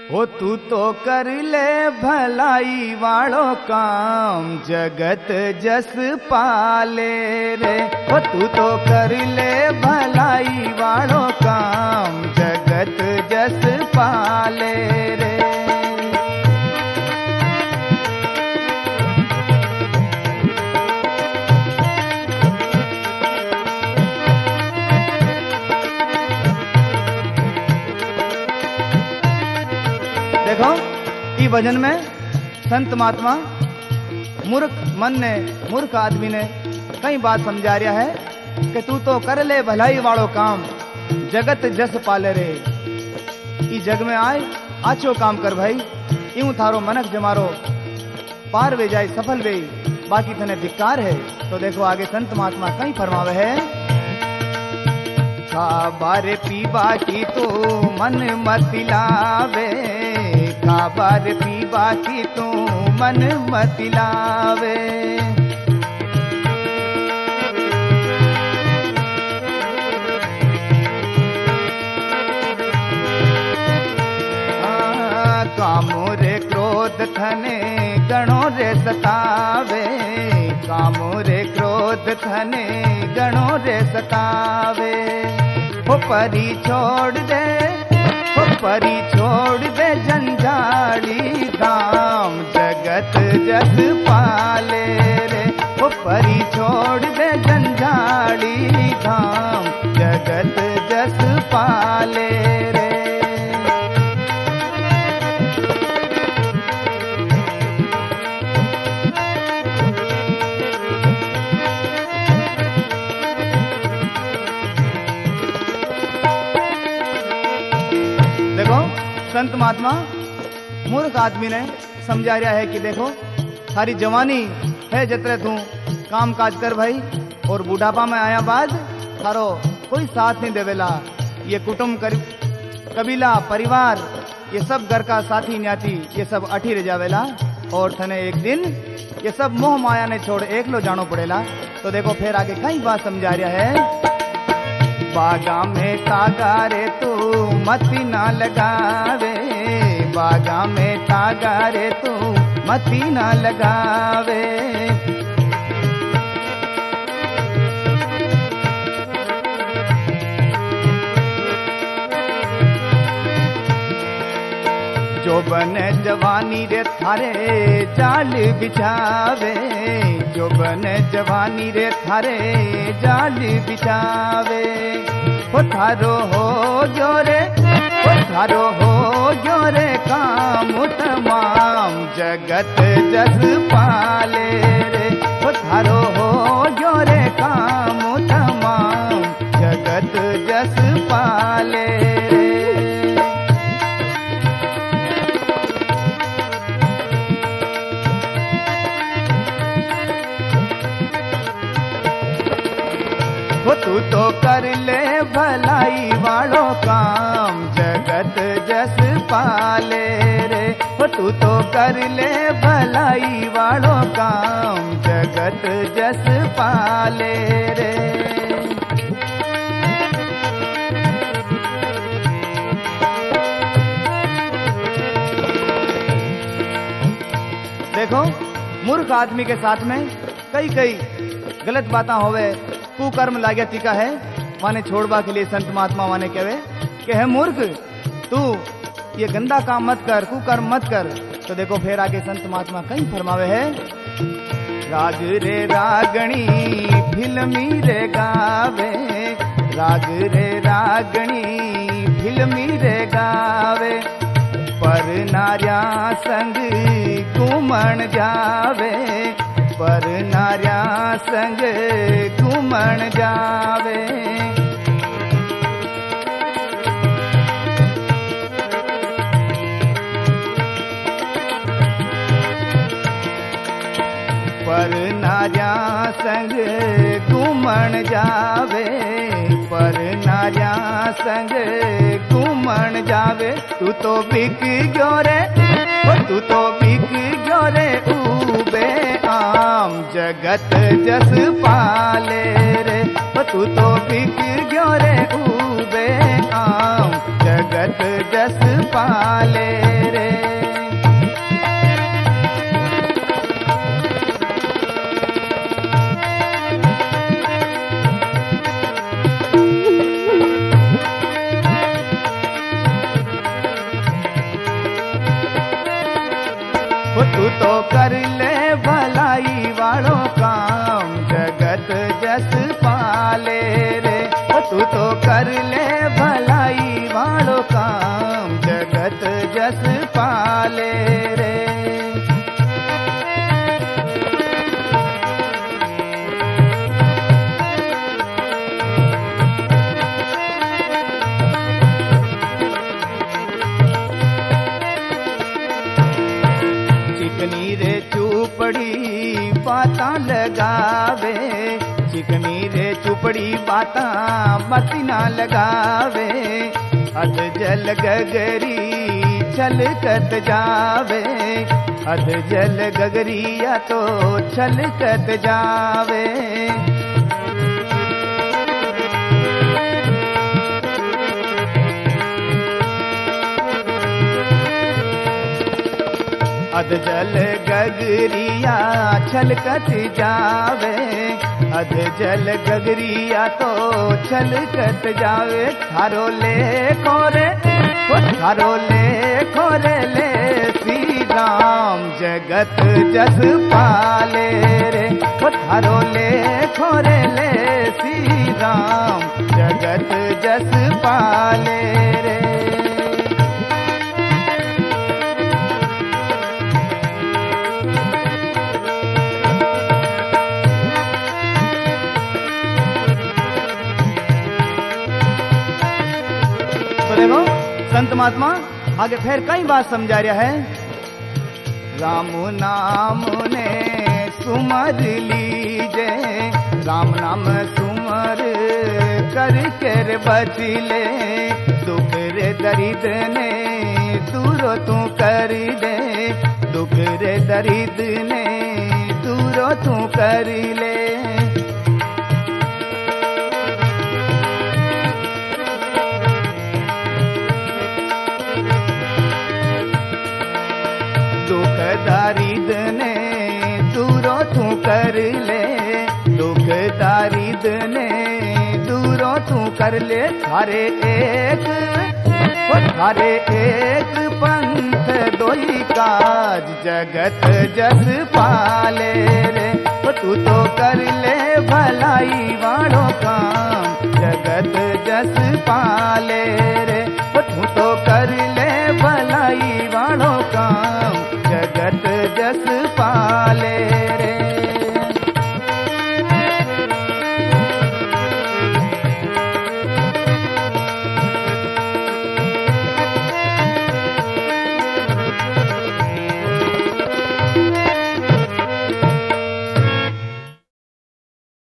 ओ तू तो कर ले भलाई वालो काम, जगत जस पाले रे। ओ तू तो कर ले भलाई वालो काम, जगत जस पाले रे। देखो ई भजन में संत महात्मा मूर्ख मन ने, मूर्ख आदमी ने कई बात समझा रहा है कि तू तो कर ले भलाई वालो काम, जगत जस पाले रे। ई जग में आए आचो काम कर भाई, यूं थारो मनक जमारो पार वे जाए सफल वे, बाकी थने धिक्कार है। तो देखो आगे संत महात्मा कई फरमावे है, खाबार पीबा की तू मन मत लावे, खाबार पीबा की तू मन मत लावे। कामो रे क्रोध थने गणो रे सतावे, कामो रे क्रोध थने गणो रे सतावे। हो परी छोड़ दे, हो परी छोड़ दे जंजाली धाम, जगत जस पाले रे। हो परी छोड़ दे जंजाली धाम, जगत जस पाले रे। देखो संत महात्मा मूर्ख आदमी ने समझा रहा है कि देखो थारी जवानी है जतरे तू काम काज कर भाई, और बुढ़ापा में आया बाद थारो कोई साथ नहीं देवेला। ये कुटुंब कबीला परिवार ये सब घर का साथी न्याती ये सब अठी रह जावेला, और थने एक दिन ये सब मोह माया ने छोड़ एक लो जानो पड़ेला। तो देखो फिर आगे कई बात समझा रहा है, बागा में तागा रे तू मती ना लगावे, बागा में तागा रे तू मती ना लगावे। जो बने जवानी रे थारे जाल बिछावे, जो बने जवानी रे थारे जाल बिछावे। हो थारो हो जोरे, हो थारो हो जोरे काम तमाम, जगत जस पाले रे। हो थारो हो जोरे काम तमाम, जगत जस पाले रे। हो तू तो कर ले भलाई वालो काम, जगत जस पाले रे। हो तू तो कर ले भलाई वालो काम, जगत जस पाले रे। देखो मूर्ख आदमी के साथ में कई कई गलत बातें होवे, कुकर्म लाग्या टीका है, माने छोड़वा के लिए संत महात्मा माने कहे कि है मूर्ख तू ये गंदा काम मत कर, कुकर्म मत कर। तो देखो फिर आगे संत महात्मा कहीं फरमावे है, राग रे रागणी फिल्मी रे गावे, राग रे रागणी फिल्मी रे गावे। पर नार्या संग घूमन जावे, पर नार्या संग घूमन जावे। पर नार्या संग घूमन जावे, पर नार्या संग घूमन जावे। तू तो बिक गयो रे, तू तो बिक गयो रे ऊबे आम, जगत जस पाले रे। तू तो बिक गयो रे ऊबे आम, जगत जस पाले तो कर ले भलाई वालों काम, जगत जस पाले रे। तू तो कर ले भलाई वालों काम, जगत जस पाले रे। चिकनी रे चुपड़ी बाता लगावे, चिकनी रे चुपड़ी बाता मती ना लगावे। अध जल गगरी छलकत जावे, अध जल गगरिया तो छलकत जावे। अध जल गगरिया छलकत जावे, अध जल गगरिया तो छलकत जावे। थारो ले खोरे, थारो ले खोरे ले श्री राम, जगत जस पाले रे। थारो ले खोरे ले श्री राम, जगत जस पाले रे। देखो संत महात्मा आगे फिर कई बात समझा रहा है। राम नाम ने सुमर लीजे, राम नाम सुमर करके रे बचले। दुख रे दरिद ने दूरो तू कर दे, दुख रे दरिद ने दूरो तू कर ले। दारिद ने दूरो तू कर ले, दुख दारिद ने दूरो तू कर ले। थारे एक पंथ दोई काज, जगत जस पाले रे। तू तो कर ले भलाई वालों काम, जगत जस पाले रे। तू तो कर ले भलाई वालों काम, जगत जस पाले।